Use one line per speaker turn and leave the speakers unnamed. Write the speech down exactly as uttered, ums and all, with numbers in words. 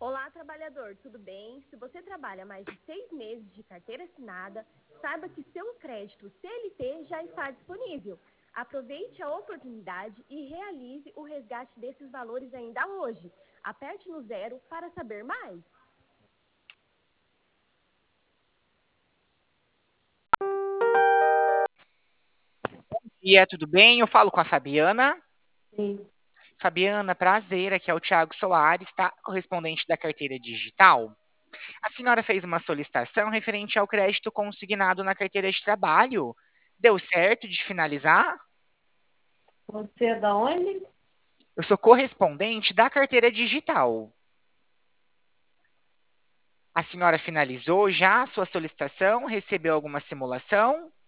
Olá, trabalhador, tudo bem? Se você trabalha mais de seis meses de carteira assinada, saiba que seu crédito C L T já está disponível. Aproveite a oportunidade e realize o resgate desses valores ainda hoje. Aperte no zero para saber mais.
E é tudo bem? Eu falo com a Fabiana.
Sim.
Fabiana, prazer, aqui é o Thiago Soares, tá? Correspondente da carteira digital. A senhora fez uma solicitação referente ao crédito consignado na carteira de trabalho. Deu certo de finalizar?
Você é da onde?
Eu sou correspondente da carteira digital. A senhora finalizou já a sua solicitação? Recebeu alguma simulação?